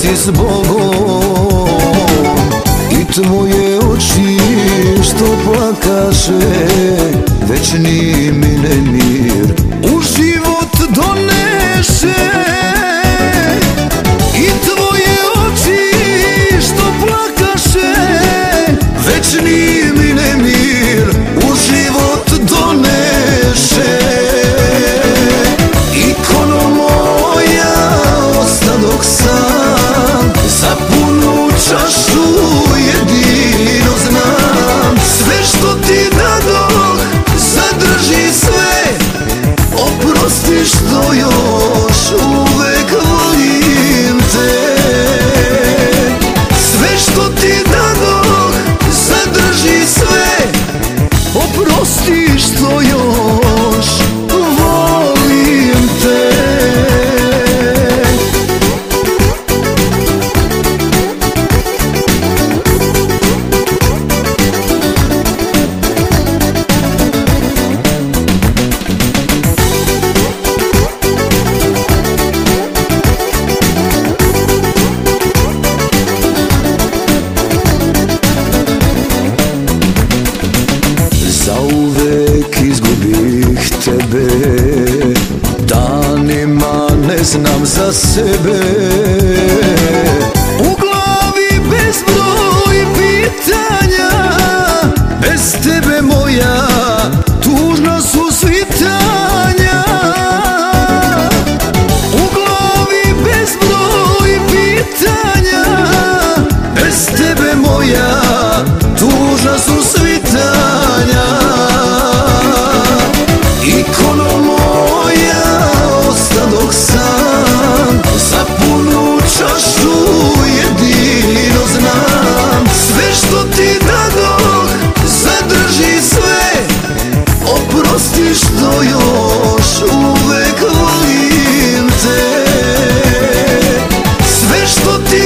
si s Bogom i tvoje oči što plakaše večni mi nemir u život doneše. I tvoje oči što plakaše večni mi nemir u život doneše. Ikono moja ostadok sam, za punu čašu jedino znam. Sve što ti dadoh zadrži sve, oprosti što još uvek volim te. Sve što ti dadoh zadrži sve, oprosti što još volim te. Zauvek izgubih tebe, danima ne znam za sebe. U glavi bezbroj pitanja, bez tebe moja tužna su svitanja. U glavi bezbroj pitanja, bez tebe moja tužna su svitanja. Ikono moja ostadok sam, za punu čašu jedino znam. Sve što ti dadoh zadrži sve, oprosti što još uvek volim te. Sve što ti